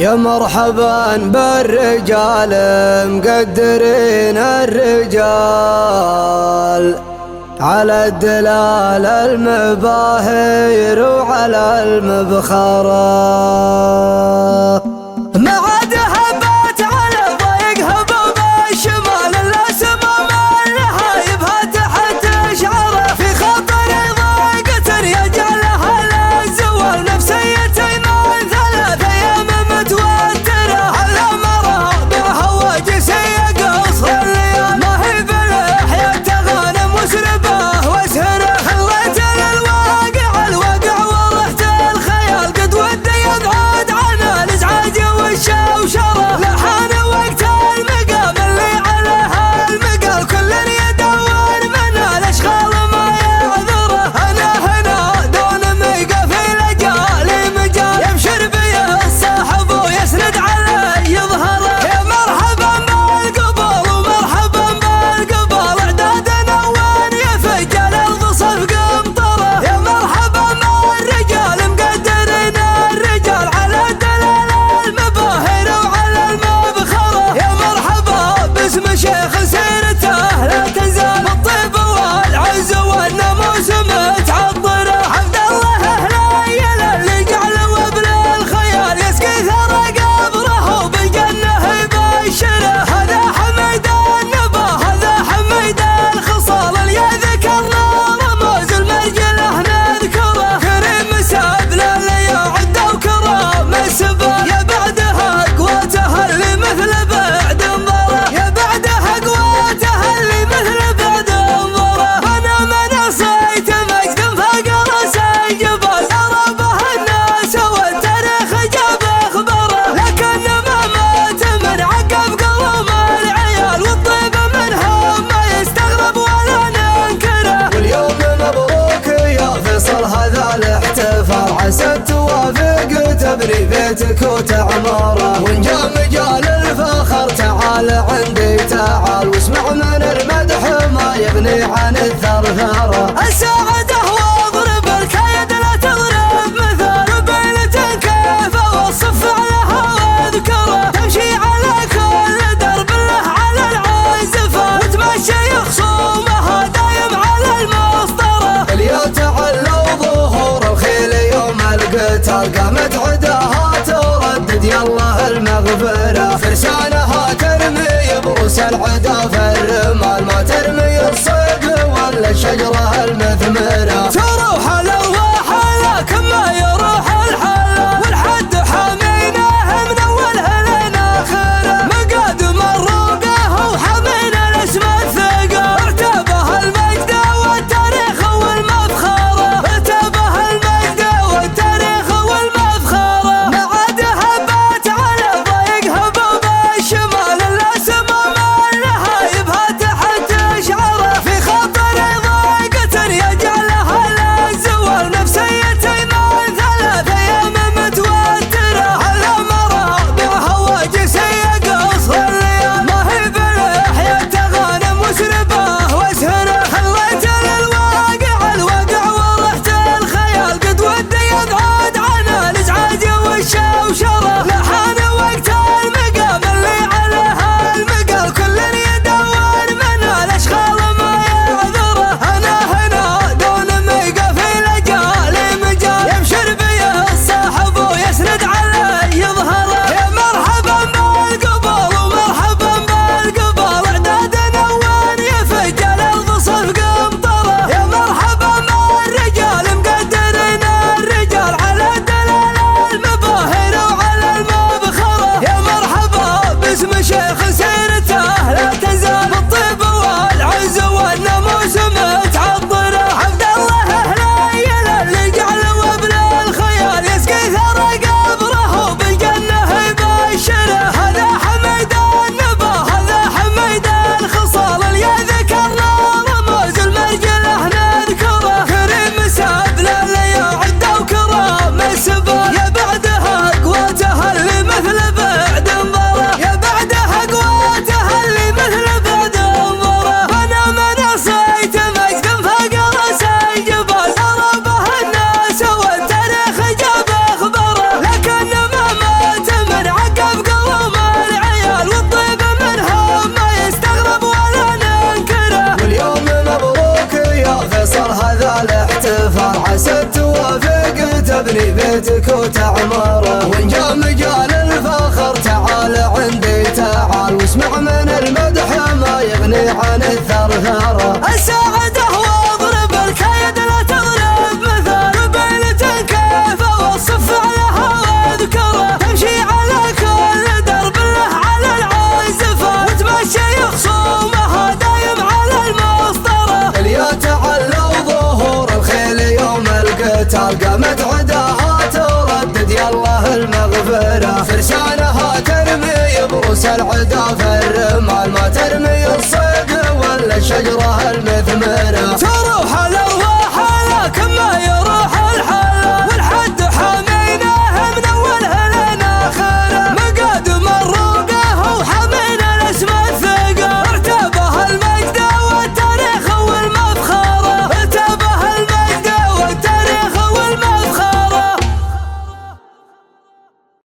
يا مرحبا بالرجال مقدرين الرجال على الدلال المباهر وعلى المبخرة. ما عاد هبات على ضيق هبوب الشمال الا سمام النهايبها تحت شعره في خطر ضيقة يجعلها للزوال نفسيتين ثلاث ايام متوترة على مرابعها وجسية قصر الليال ما هي بلحية تغانم وسربة واسهره خلت للواقع الوقع ورحت الخيال قد ودي يبعد عن الازعاج والشوشرة لحان وقت المقام اللي عليها المقال كل يدور من الاشغال ما يعذره. انا هنا دون ميقف لجالي مجال يبشر بي الصاحب ويسند علي يظهره. يا مرحبا بالقبول ومرحبا بالقبال اعدادنا وين يفج الارض صف قمطره. يا مرحبا بالرجال مقدرين الرجال على دلال المباهر وعلى المبخره. يا مرحبا باسم شيخ سيرته لا تزال الطيب والعز والناموس متعطره. عبد الله هليل اللي جعل وابن الخيال يسقي ثرى قبره وبالجنه يبشره. هذا حميد النبا هذا حميد الخصال اللي ذكرنا رموز المرجله نذكره. كريم سابنا اللي يعد وكرم السبا يا بعدها قوتها اللي مثل بعد انظره. يا بعدها قوتها اللي مثل بعد انظره. انا من صيت مجد فقر سيجبل ضربه الناس والتاريخ جاب اخباره. لكن ما مات من عقب قلم العيال والطيب منهم ما يستغرب ولا ننكره. واليوم مبروك يا فيصل هذا الاحتفال عسى توافق تبني بيتك وتعمره. وان جاء مجال الفخر تعال عندي تعال واسمع من المدح ما يغني عن الثرثره. الساعده واضرب الكيد لا تضرب مثال بينة كيف اوصف عليها واذكره. تمشي على كل درب له على العزفه وتمشي خصومها دايم على المسطره. اليوم تعلوا ظهور الخيل يوم القتال قامت عداها تردد يالله المغفره. فرسانها ترمي بروس العدا في الرمال ما ترمي الصيد ولا الشجره المثمره. تروح الارواح لكن ما يروح الحلا والحد حامينه من اولها لين اخره. مقادم الروقه وحامينا الاسم الثقل ارتبه المجد والتاريخ والمفخره. ارتبه المجد والتاريخ والمفخره. ما عاد هبات على ضيق هبوب الشمال الا سمام النهايبها تحت شعره في خطر ضيقة يجعلها سكوت عماره، وان جاء مجال الفخر تعال عندي تعال، واسمع من المدح ما يغني عن الثرثره. اساعده واضرب الكيد لا تغلب مثال، بينة كيف اوصف فعلها واذكره، تمشي على كل درب له على العازفه، وتمشي خصومها دايم على المسطره. اليا تعلو ظهور الخيل يوم القتال، قامت عداها تردد يالله المغفره، فرسانها ترمي بروس العدا في الرمال، ما ترمي